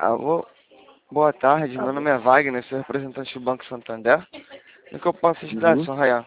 Alô, boa tarde, meu Alô? nome é Wagner, sou representante do Banco Santander. O que eu posso ajudar, Uhum. Sr. Rayan?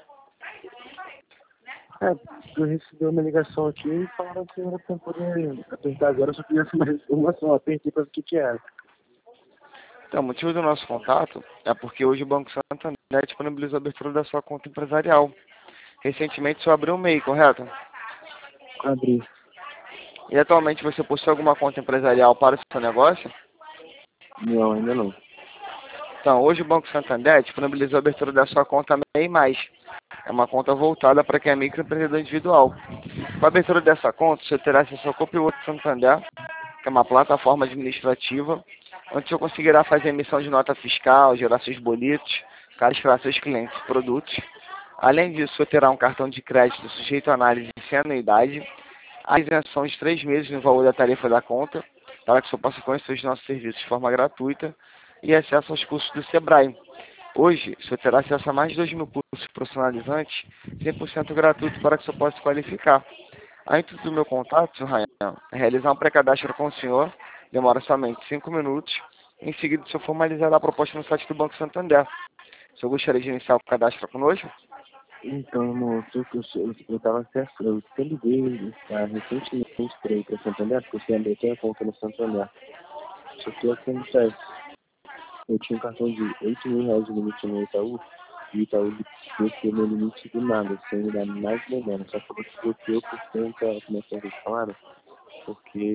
Eu recebi uma ligação aqui e falaram que era pra poder apertar agora, eu só queria mais uma só, apertei pra ver o que era. Então, o motivo do nosso contato é porque hoje o Banco Santander disponibilizou a abertura da sua conta empresarial. Recentemente só abriu um MEI, correto? Abri. E atualmente você possui alguma conta empresarial para o seu negócio? Não, ainda não. Então, hoje o Banco Santander disponibilizou a abertura da sua conta MEI+. É uma conta voltada para quem é microempreendedor individual. Com a abertura dessa conta, você terá acesso ao Copiloto Santander, que é uma plataforma administrativa, onde você conseguirá fazer emissão de nota fiscal, gerar seus boletos, cadastrar seus clientes e produtos. Além disso, você terá um cartão de crédito sujeito à análise sem anuidade, a isenção de 3 meses no valor da tarifa da conta, para que você possa conhecer os nossos serviços de forma gratuita e acesso aos cursos do Sebrae. Hoje, você terá acesso a mais de 2.000 cursos profissionalizantes, 100% gratuito para que você possa se qualificar. A intuito do meu contato, Sr. Rayan, é realizar um pré-cadastro com o senhor, demora somente 5 minutos. Em seguida, o senhor formalizará a proposta no site do Banco Santander. O senhor gostaria de iniciar o cadastro conosco? Então, amor, eu tava acessando, eu até liguei recentemente pra ir pra Santander, porque eu abri até a conta no Santander. Só que acontece, eu tinha um cartão de R$ 8.000 de limite no Itaú, e o Itaú desceu meu limite do nada, sem me dar mais nem menos. Só falou que bloqueou por conta, como é que eles falaram? Porque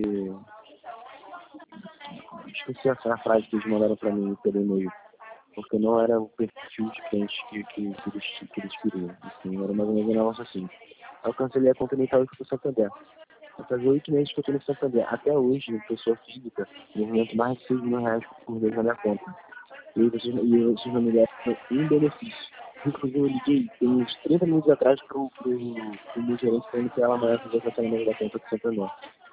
esqueci a frase que eles mandaram pra mim pelo e-mail, porque não era o perfil de cliente que eles queriam. Assim, era mais ou menos um negócio assim. Aí eu cancelei a conta no Itaú e fui pro Santander. Vai fazer 8 meses que eu tô no Santander. Até hoje, pessoa física, eu movimento mais de R$ 6.000 por mês na minha conta. E vocês não me deram um benefício. Inclusive, eu liguei tem uns 30 minutos atrás pro meu gerente falando que ela amanhã fazer o cancelamento da conta do Santander.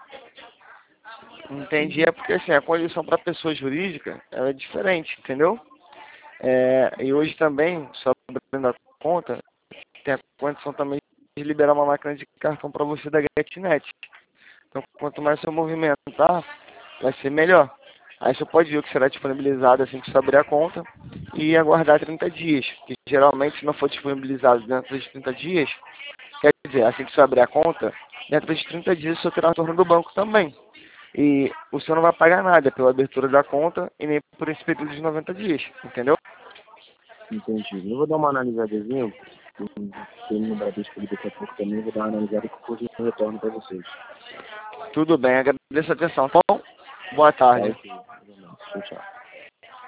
Entendi, é porque assim, a condição para pessoa jurídica ela é diferente, entendeu? E hoje também, só abrindo a conta, tem a condição também de liberar uma máquina de cartão para você da GetNet. Então, quanto mais seu movimentar, vai ser melhor. Aí você pode ver o que será disponibilizado assim que você abrir a conta e aguardar 30 dias. Que geralmente, se não for disponibilizado dentro de 30 dias, quer dizer, assim que você abrir a conta, dentro de 30 dias você terá retorno do banco também. E o senhor não vai pagar nada pela abertura da conta e nem por esse período de 90 dias, entendeu? Entendi. Eu vou dar uma analisadazinha. Tem no Bradesco ali daqui a pouco também. Eu vou dar uma analisada e depois eu retorno para vocês. Tudo bem, agradeço a atenção. Então, boa Tá tarde. ok. Tchau, tchau.